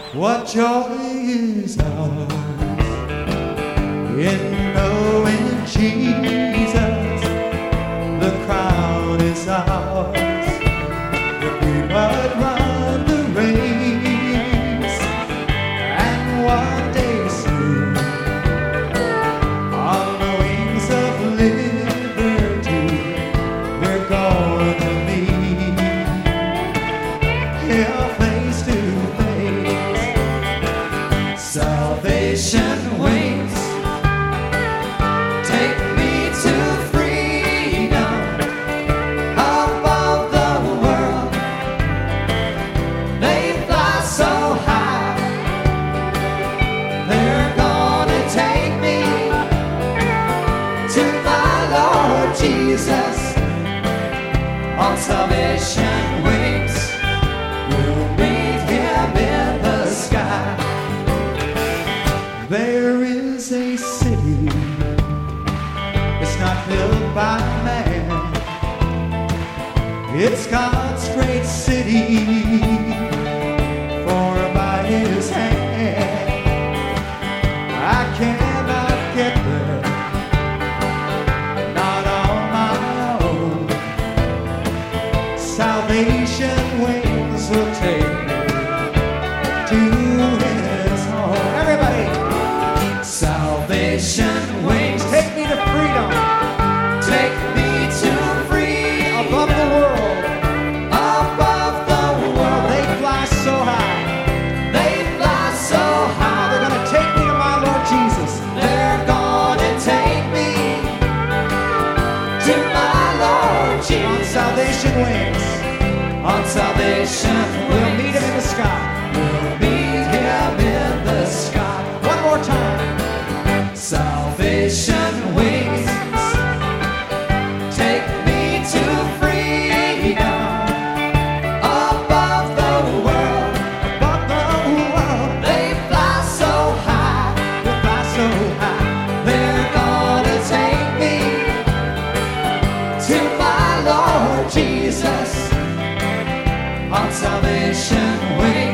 What joy is ours in knowing Jesus, the crown is ours. If we but run the race, and one day soon, on the wings of liberty, we're going to meet here face to face. Salvation waits. Take me to freedom above the world. They fly so high. They're gonna take me to my Lord Jesus on salvation wings. We'll meet him in the sky. There is a city, it's not built by man, it's God's great city, formed by his hand. I cannot get there, not on my own. Salvation wings will take me to his home. Everybody! Salvation wings, take me to freedom. Take me to free above the world. Above the world. They fly so high. They fly so high. They're gonna take me to my Lord Jesus. They're gonna take me to my Lord Jesus. On salvation wings. On salvation wings. We'll meet him in the sky. We'll meet him in the sky. One more time. Salvation wings, take me to freedom above the world, above the world. They fly so high, they fly so high. They're gonna take me to my Lord Jesus on salvation wings.